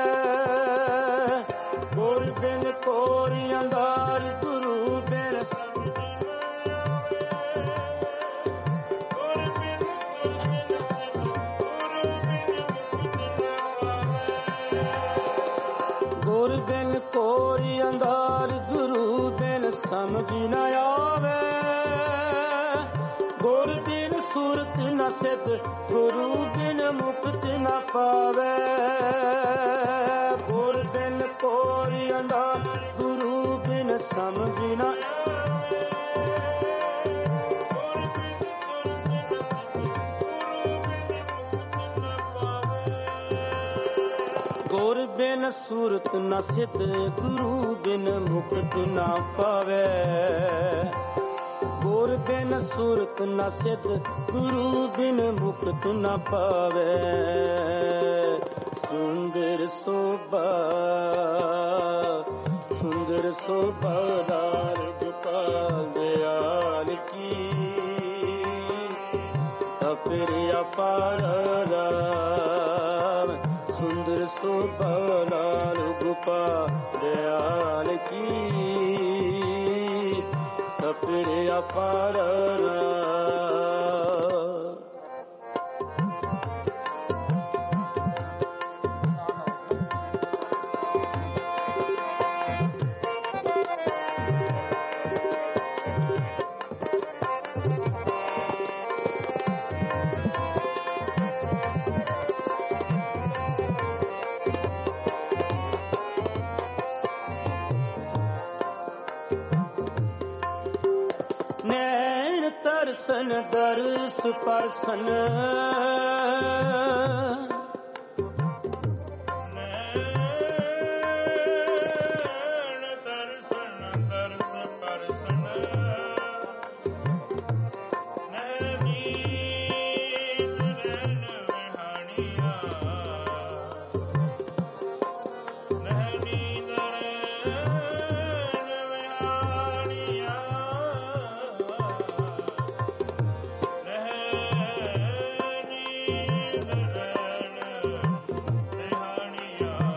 ਗੁਰ ਬਿਨ ਕੋਰੀ ਅੰਧਾਰ ਗੁਰੂ ਬਿਨ ਸਮਝ ਨ ਆਵੇ ਗੁਰ ਬਿਨ ਕੋਰੀ ਅੰਧਾਰ ਗੁਰੂ ਬਿਨ ਸਮਝ ਨ ਆਵੇ ਗੁਰ ਬਿਨ ਸੁਰਤ ਨ ਸਿਧ ਗੁਰੂ ਬਿਨ ਮੁਕਤ ਨ ਪਾਵੇ ਗੁਰ ਬਿਨ ਕੋਰੀ ਅੰਧਾਰ ਗੁਰੂ ਬਿਨ ਸਮਝ ਨ ਗੁਰ ਬਿਨ ਸੁਰਤ ਨ ਸਿਧ ਗੁਰੂ ਬਿਨ ਮੁਕਤ ਨ ਪਾਵੇ ਗੁਰ ਬਿਨ ਸੁਰਤ ਨ ਸਿਧ ਗੁਰੂ ਬਿਨ ਮੁਕਤ ਨ ਪਾਵੇ ਸੁੰਦਰ ਸੋਭਾ ਲਾਲ ਗੋਪਾਲ ਦਿਆਲ ਕੀ ਅਪਰੇ ਅਪਾਰ ਰਾਮ ਸੁੰਦਰ ਸੋਭਾ ਲਾਲ ਗੋਪਾਲ ਦਿਆਲ ਕੀ ਅਪਰੇ ਅਪਾਰ ਨੈਣ ਤਰਸਨ ਦਰਸ ਪਰਸਨ ਨਿਦ ਰਹਿਣ ਬਿਹਾਣੀਆਂ।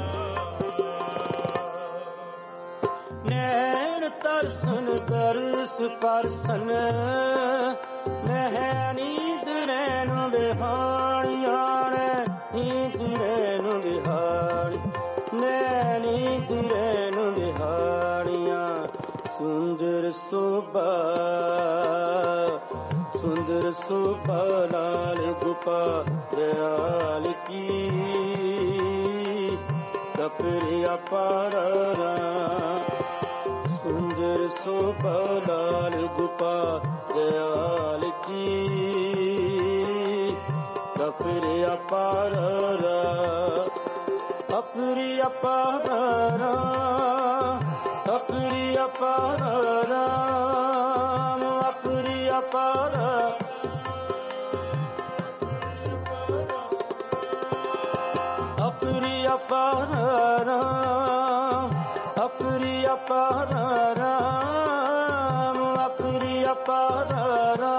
ਨੈਣ ਤਰਸਨ ਤਰਸ ਪਰਸਨ ਨਹਿ ਨੀਂਦ ਰੈਣ ਬਿਹਾਣੀਆਂ ਨੇ ਨੀਂਦ ਰੈਣ ਬਿਹਾਣੀ ਨੈ ਨੀਂਦ ਰੈਣ ਬਿਹਾਣੀਆਂ। ਸੁੰਦਰ ਸੋਭਾ ਸੁੰਦਰ ਸੋਭਾ ਲਾਲ ਗੋਪਾਲ ਦਿਆਲ ਕੀ ਕਪਰਿਆ ਪਾਰਾ। ਸੁੰਦਰ ਸੋਭਾ ਲਾਲ ਗੋਪਾਲ ਦਿਆਲ ਕੀ ਕਪਰਿਆ ਪਾਰਾ। ਅਪਰਿਆ ਪਾਰਾ ਅਪਰਿਆ ਪਾਰਾ ਅਪਰਿਆ ਪਾਰਾ ਅਪਰਿਆ ਪਾਰਾ ਅਪਰਿਆ ਪਾਰਾ ਅਪਰਿਆ ਪਾਰਾ।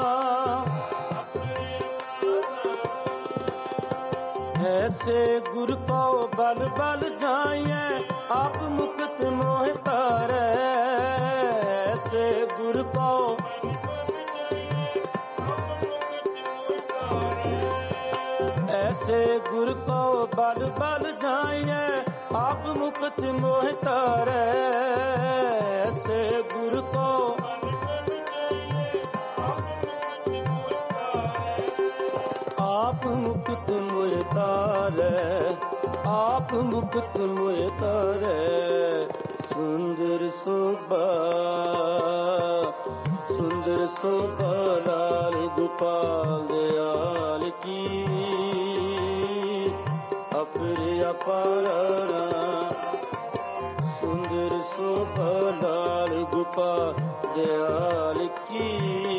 ऐसे गुर को बल बल जाइए आप मुक्त मोह तारे। ऐसे गुर को ऐसे गुर को बल बल जाइए आप मुक्त मोह तारे। ऐसे गुर को आप मुक्त मोह तारे आप मुक्त मोह तारे। सुंदर शोभा लाल गोपाल दयाल की अपरिया पारा। सुंदर शोभा लाल गोपाल दयाल की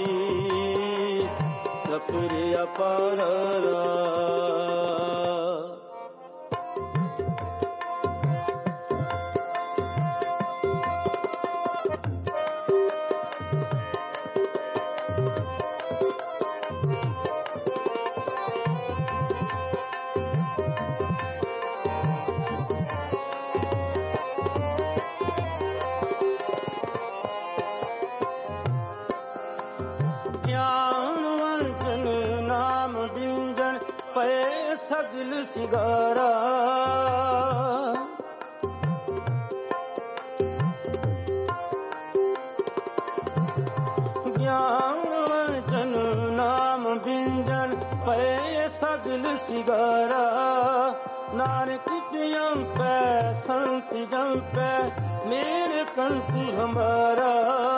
अपरिया पारा। ਪਏ ਸਗਲ ਸਿਗਾਰਾ। ਗਿਆਨ ਵਰਜਨ ਨਾਮ ਬਿੰਜਨ ਪਏ ਸਗਲ ਸਿਗਾਰਾ। ਨਾਨਕ ਪਿਯੰ ਪੈ ਸੰਤ ਜਨ ਪੈ ਮੇਰੇ ਕੰਤ ਹਮਾਰਾ।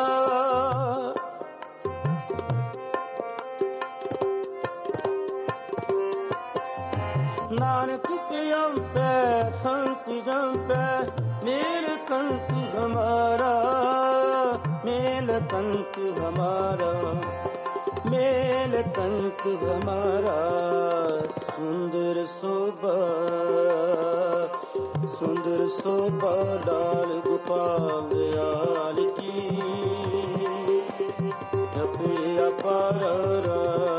नानक पियम पे संत जम पे मेल कंत हमारा। मेल कंत हमारा मेल कंत हमारा। सुंदर शोभा लाल गोपाल दयाल की अपरिया पारा।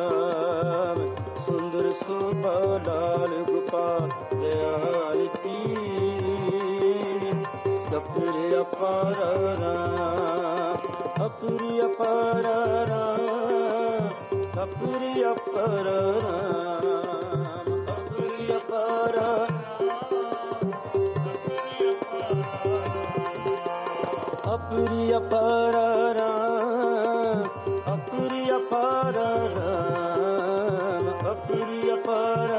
सुंदर शोभा लाल गोपाल दयाल की अपरिया पारा। अपरिया पारा अपरिया पारा अपरिया पारा अपरिया पारा अपरिया पारा अपरिया पारा।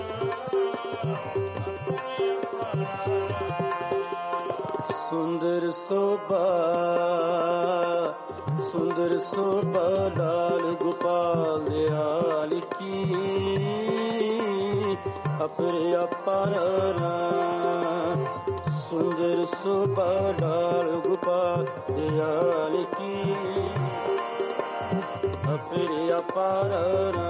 सुंदर शोभा लाल गोपाल दयाल की अपरिया पारा। सुंदर शोभा लाल गोपाल दयाल की अपरिया पारा।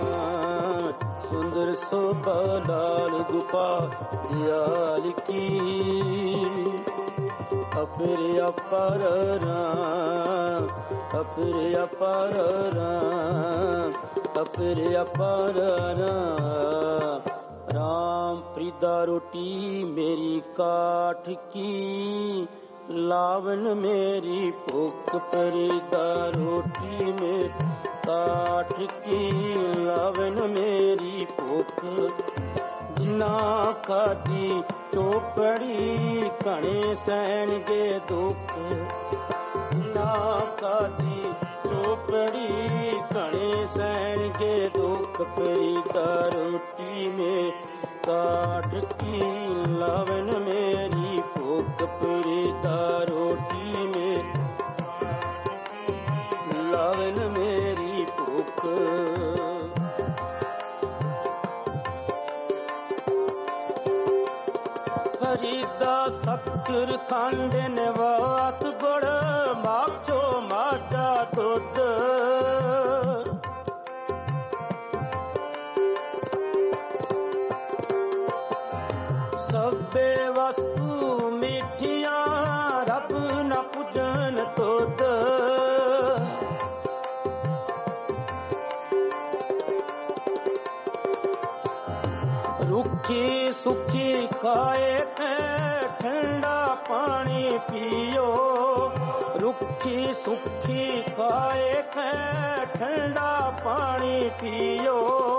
सुंदर शोभा लाल गोपाल दयाल की अपरिया पारा अपरिया पारा ਅਪਰ ਅਪਾਰ ਰਾਮ ਪ੍ਰੀਦਾ ਰੋਟੀ ਮੇਰੀ ਕਾਠ ਕੀ ਲਾਵਨ ਮੇਰੀ ਭੁੱਖ ਪ੍ਰੀਦਾ ਰੋਟੀ ਮੇਰੀ ਕਾਠ ਕੀ ਲਾਵਨ ਮੇਰੀ ਭੁੱਖ ਜਿਨਾ ਖਾਦੀ ਚੋਪੜੀ ਘਣੇ ਸਹਿਣਗੇ ਦੁੱਖ ਜਿਨਾ ਖਾਦੀ ਚੋਪੜੀ ਘਣੇ ਸਹਿਣਗੇ ਦੁੱਖ ਪ੍ਰੀਦਾ ਰੋਟੀ ਮੇ ਕਾਠ ਕੀ ਲਾਵਨ ਮੇਰੀ ਭੁੱਖ ਪ੍ਰੀਦਾ ਰੋਟੀ ਮੇ ਲਾਵਨ ਮੇਰੀ ਭੁੱਖ ਫਰੀਦਾ ਸਤਿਗੁਰ ਖੰਡ ਨਿਵਾਤ ਗੁੜ ਮਾਖੋ ਮਾਝਾ ਦੁੱਧ ਸਭੇ ਵਸਤੂ ਮਿੱਠੀਆਂ ਰੱਬ ਨ ਪੁੱਜਣ ਤੁਧ ਰੁੱਖੀ ਸੁੱਖੀ ਖਾਏ ਠੰਡਾ ਪਾਣੀ ਪੀਓ ਰੁੱਖੀ ਸੁੱਖੀ ਖਾਏ ਠੰਡਾ ਪਾਣੀ ਪੀਓ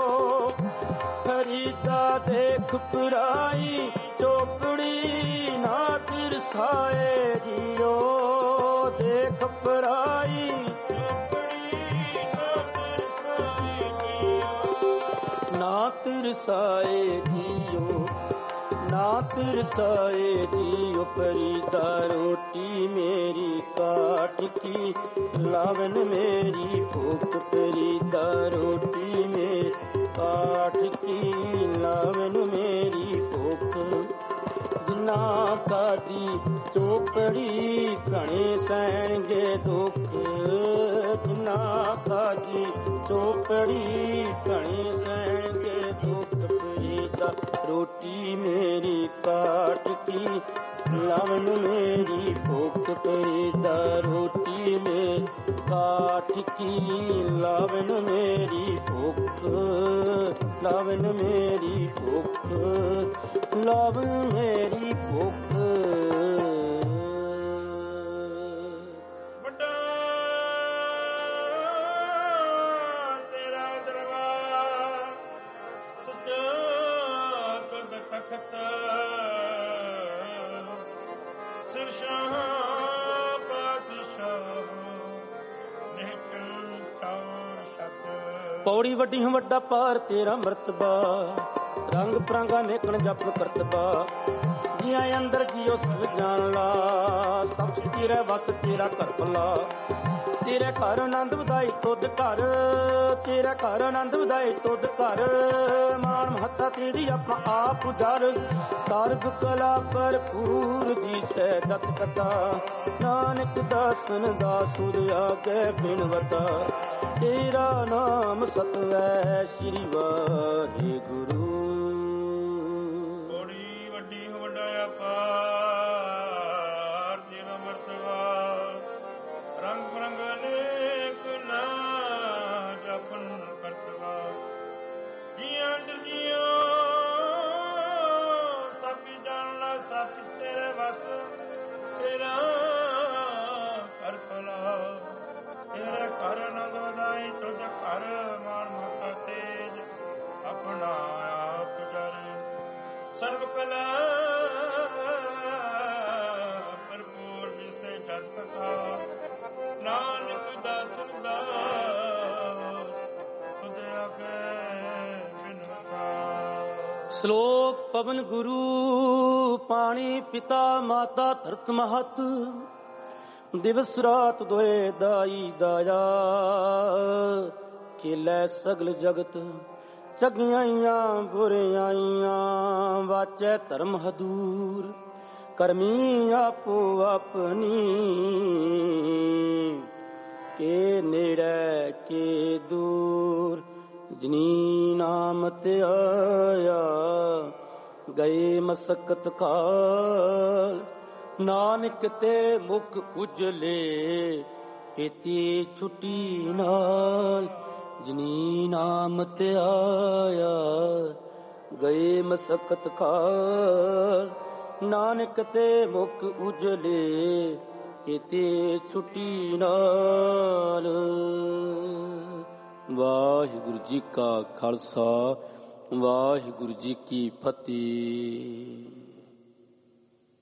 ਫਰੀਦਾ ਦੇਖ ਪੁਰਾਈ ਚੋਪੜੀ ਨਾ ਤਿਰਸਾਏ ਜੀਓ ਦੇਖ ਪੁਰਾਈ ਨਾ ਤਿਰਸਾਏ ਜੀਓ ਨਾ ਤਿਰਸਾਏ ਜੀਓ ਫਰੀਦਾ ਰੋਟੀ ਮੇਰੀ ਕਾਠ ਕੀ ਲਾਵਨ ਮੇਰੀ ਭੁੱਖ ਫਰੀਦਾ ਰੋਟੀ ਮੇਰੀ ਕਾਠ ਕੀ ਲਾਵਨ ਮੇਰੀ ਭੁੱਖ ਜਿਨਾ ਕਾਦੀ ਚੋਪੜੀ ਘਣੇ ਸਹਿਣਗੇ ਦੁੱਖ ਜਿਨਾ ਕਾਦੀ ਚੋਪੜੀ ਘਣੇ ਸਹਿਣਗੇ ਦੁੱਖ ਫਰੀਦਾ ਰੋਟੀ ਮੇਰੀ ਕਾਠ ਕੀ ਲਾਵਨ ਮੇਰੀ ਭੁੱਖ ਫਰੀਦਾ ਰੋਟੀ ਮੇਰੀ ਕਾਠ ਕੀ ਲਾਵਨ ਮੇਰੀ ਭੁੱਖ ਲਾਵਨ ਮੇਰੀ ਭੁੱਖ ਲਾਵਨ ਮੇਰੀ ਭੁੱਖ ਵੱਡਾ ਤੇਰਾ ਦਰਬਾਰ ਸੱਚਾ ਤੁਧ ਤਖਤ ਸਿਰਸ਼ਾਹ ਪਾਤਸ਼ਾਹ ਨਿਹਚਲ ਟਾਉ ਸ਼ਕ ਪੌੜੀ ਵੱਡੀ ਹੂੰ ਵੱਡਾ ਪਾਰ ਤੇਰਾ ਮਰਤਬਾ ਰੰਗ ਪ੍ਰਾਂਗਾ ਨੇਕਣ ਜਪ ਕਰਤਬਾ ਜੀਆਂ ਅੰਦਰ ਜੀਓ ਸਭ ਜਾਣ ਲਾ ਸਭ ਤੇਰੇ ਵਸ ਤੇਰਾ ਘਰ ਭਲਾ ਤੇਰੇ ਘਰ ਆਨੰਦ ਵਧਾਈ ਤੁਧ ਘਰ ਤੇਰੇ ਘਰ ਆਨੰਦ ਵਧਾਈ ਤੁਧ ਘਰ ਮਾਨ ਮਹੱਤਾ ਤੇਰੀ ਆਪਣਾ ਆਪ ਉਜਰ ਸਰਬ ਕਲਾ ਭਰਪੂਰ ਜੀ ਸਹਿਜਤ ਕਥਾ ਨਾਨਕ ਦਾਸਨ ਦਾਸੁਰ ਆਗੇ ਬਿਨਵਤਾ ਤੇਰਾ ਨਾਮ ਸਤਿ ਸ੍ਰੀ ਵਾਹਿਗੁਰੂ ਬੜੀ ਵੱਡੀ ਵੱਡਾ ਅਪਾਰ ਤੇਰਾ ਮਰਤਬਾ ਰੰਗ ਬਰੰਗ ਅਨੇਕ ਨਾ ਜਪਨ ਕਰਤਵਾ ਜੀਆਂ ਜੀਆਂ ਸਭ ਜਾਣਨਾ ਸਭ ਤੇਰੇ ਵਸ ਤੇਰਾ ਕਰ ਭਲਾ ਤੇਰੇ ਘਰ ਆਨੰਦ ਵਧਾਈ ਤੁਝ ਘਰ ਮਾਨ ਮਹੱਤਾ ਤੇਜ ਆਪਣਾ ਆਪ ਜਰ ਸਰਬ ਕਲਾ ਭਰਪੂਰ ਜਿਸੇ ਜਗਤ ਕਾ ਨਾਨਕ ਦਾਸਨ ਦਾਸ ਤੁਧ ਆਗੇ ਬਿਨਵਤਾ ਸ਼ਲੋਕ ਪਵਨ ਗੁਰੂ ਪਾਣੀ ਪਿਤਾ ਮਾਤਾ ਧਰਤ ਮਹਤ ਦਿਵਸ ਰਾਤ ਦੋਏ ਦਾਈ ਦਾਇਆ ਖੇਲੇ ਸਗਲ ਜਗਤ ਚੰਗਿਆਈਆਂ ਬੁਰਿਆਈਆਂ ਵਾਚੈ ਧਰਮ ਹਦੂਰ ਕਰਮੀ ਆਪੋ ਆਪਣੀ ਕੇ ਨੇੜੇ ਕੇ ਦੂਰ ਜਿਨੀ ਨਾਮ ਤੇ ਆਇਆ ਗਏ ਮਸਕਤ ਕਾਲ ਨਾਨਕ ਤੇ ਮੁਖ ਉਜਲੇ ਪੀਤੀ ਛੁੱਟੀ ਨਾਲ ਜਿਨੀ ਨਾਮ ਧਿਆਇਆ ਗਏ ਮਸਕਤ ਖਾਲ। ਨਾਨਕ ਤੇ ਮੁਖ ਉਜਲੇ ਕੀਤੇ ਛੁੱਟੀ ਨਾਲ। ਵਾਹਿਗੁਰੂ ਜੀ ਕਾ ਖਾਲਸਾ, ਵਾਹਿਗੁਰੂ ਜੀ ਕੀ ਫਤਿਹ।